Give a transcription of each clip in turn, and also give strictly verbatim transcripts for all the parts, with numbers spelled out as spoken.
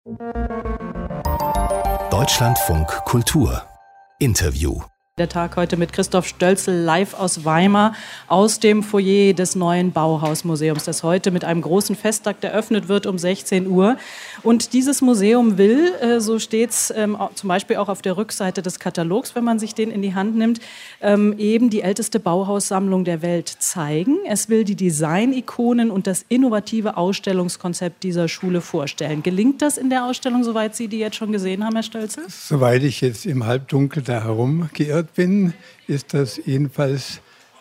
Deutschlandfunk Kultur Interview. Der Tag heute mit Christoph Stölzl live aus Weimar, aus dem Foyer des neuen Bauhausmuseums, das heute mit einem großen Festtag eröffnet wird um sechzehn Uhr. Und dieses Museum will, äh, so steht es ähm, zum Beispiel auch auf der Rückseite des Katalogs, wenn man sich den in die Hand nimmt, ähm, eben die älteste Bauhaussammlung der Welt zeigen. Es will die Design-Ikonen und das innovative Ausstellungskonzept dieser Schule vorstellen. Gelingt das in der Ausstellung, soweit Sie die jetzt schon gesehen haben, Herr Stölzl? Soweit ich jetzt im Halbdunkel da herumgeirrt bin, ist das jedenfalls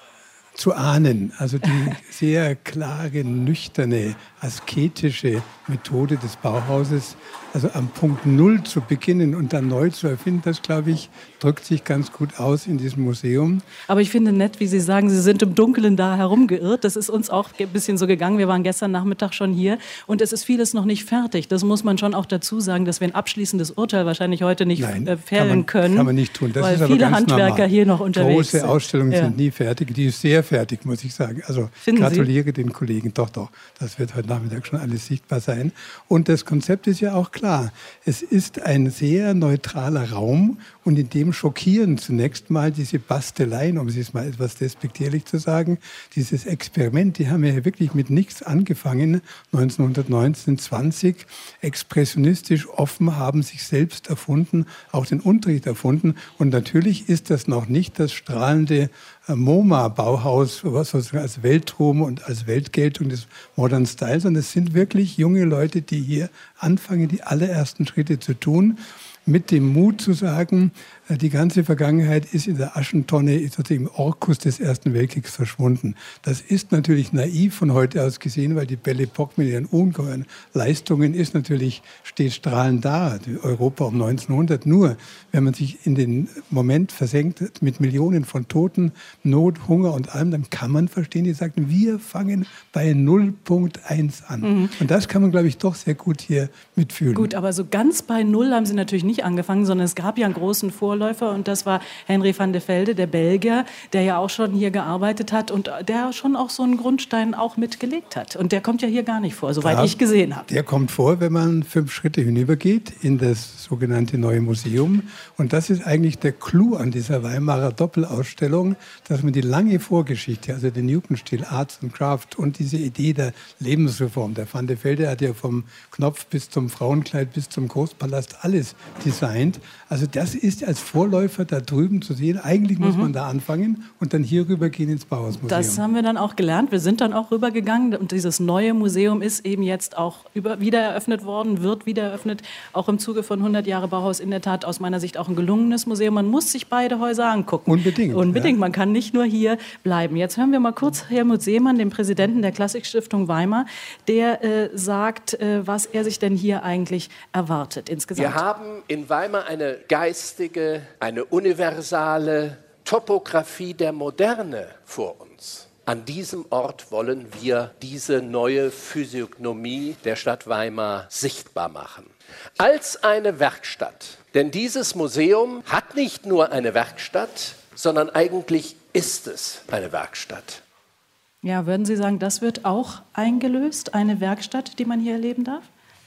zu ahnen. Also die sehr klare, nüchterne, asketische Methode des Bauhauses, also am Punkt Null zu beginnen und dann neu zu erfinden, das, glaube ich, drückt sich ganz gut aus in diesem Museum. Aber ich finde nett, wie Sie sagen, Sie sind im Dunkeln da herumgeirrt. Das ist uns auch ein bisschen so gegangen. Wir waren gestern Nachmittag schon hier und es ist vieles noch nicht fertig. Das muss man schon auch dazu sagen, dass wir ein abschließendes Urteil wahrscheinlich heute nicht Nein, äh, fällen kann man, können. kann man nicht tun. Das weil ist aber viele ganz Handwerker normal. hier noch unterwegs Große sind. Ausstellungen Ja. sind nie fertig. Die ist sehr fertig, muss ich sagen. Also Finden gratuliere Sie? den Kollegen. Doch, doch. Das wird heute Nachmittag schon alles sichtbar sein. Und das Konzept ist ja auch klar. Es ist ein sehr neutraler Raum und in dem schockieren zunächst mal diese Basteleien, um es mal etwas despektierlich zu sagen, dieses Experiment, die haben ja wirklich mit nichts angefangen, neunzehnhundertneunzehn, zwanzig, expressionistisch offen, haben sich selbst erfunden, auch den Unterricht erfunden. Und natürlich ist das noch nicht das strahlende MoMA-Bauhaus, was sozusagen als Weltruhm und als Weltgeltung des Modern Style, sondern es sind wirklich junge Leute, die hier anfangen, die allerersten Schritte zu tun, mit dem Mut zu sagen, die ganze Vergangenheit ist in der Aschentonne, ist sozusagen im Orkus des Ersten Weltkriegs verschwunden. Das ist natürlich naiv von heute aus gesehen, weil die Belle Époque mit ihren ungeheuren Leistungen ist natürlich, steht strahlend da, Europa um neunzehnhundert. Nur, wenn man sich in den Moment versenkt mit Millionen von Toten, Not, Hunger und allem, dann kann man verstehen, die sagten, wir fangen bei null Punkt eins an. Mhm. Und das kann man, glaube ich, doch sehr gut hier mitfühlen. Gut, aber so ganz bei Null haben Sie natürlich nicht angefangen, sondern es gab ja einen großen Vorläufer und das war Henry van de Velde, der Belgier, der ja auch schon hier gearbeitet hat und der schon auch so einen Grundstein auch mitgelegt hat. Und der kommt ja hier gar nicht vor, soweit ja, ich gesehen habe. Der kommt vor, wenn man fünf Schritte hinübergeht in das sogenannte Neue Museum. Und das ist eigentlich der Clou an dieser Weimarer Doppelausstellung, dass man die lange Vorgeschichte, also den Jugendstil, Arts and Craft und diese Idee der Lebensreform, der Van de Velde hat ja vom Knopf bis zum Frauenkleid bis zum Großpalast alles designt. Also das ist als Vorläufer da drüben zu sehen. Eigentlich muss mhm. man da anfangen und dann hier rüber gehen ins Bauhausmuseum. Das haben wir dann auch gelernt. Wir sind dann auch rübergegangen und dieses neue Museum ist eben jetzt auch über, wieder eröffnet worden, wird wieder eröffnet, auch im Zuge von hundert Jahre Bauhaus. In der Tat aus meiner Sicht auch ein gelungenes Museum. Man muss sich beide Häuser angucken. Unbedingt. Unbedingt. Ja. Man kann nicht nur hier bleiben. Jetzt hören wir mal kurz Helmut Seemann, den Präsidenten der Klassikstiftung Weimar, der äh, sagt, äh, was er sich denn hier eigentlich erwartet insgesamt. Wir haben in Weimar eine geistige, eine universale Topographie der Moderne vor uns. An diesem Ort wollen wir diese neue Physiognomie der Stadt Weimar sichtbar machen. Als eine Werkstatt. Denn dieses Museum hat nicht nur eine Werkstatt, sondern eigentlich ist es eine Werkstatt. Ja, würden Sie sagen, das wird auch eingelöst, eine Werkstatt, die man hier erleben darf?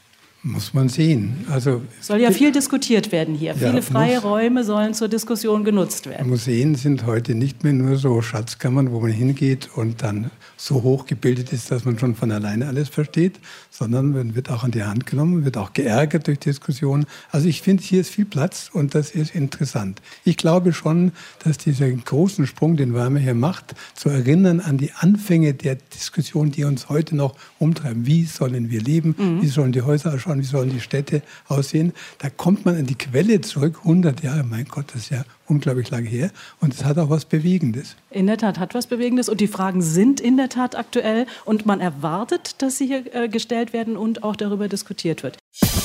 Muss man sehen. Also, soll ja viel diskutiert werden hier. Ja, Viele freie muss, Räume sollen zur Diskussion genutzt werden. Museen sind heute nicht mehr nur so Schatzkammern, wo man hingeht und dann so hoch gebildet ist, dass man schon von alleine alles versteht, sondern man wird auch an die Hand genommen, wird auch geärgert durch Diskussionen. Also ich finde, hier ist viel Platz und das ist interessant. Ich glaube schon, dass dieser großen Sprung, den Weimar hier macht, zu erinnern an die Anfänge der Diskussion, die uns heute noch umtreiben. Wie sollen wir leben? Mhm. Wie sollen die Häuser ausschauen? Wie sollen die Städte aussehen? Da kommt man an die Quelle zurück, hundert Jahre, mein Gott, das ist ja unglaublich lange her. Und es hat auch was Bewegendes. In der Tat hat was Bewegendes und die Fragen sind in der Tat aktuell und man erwartet, dass sie hier äh, gestellt werden und auch darüber diskutiert wird.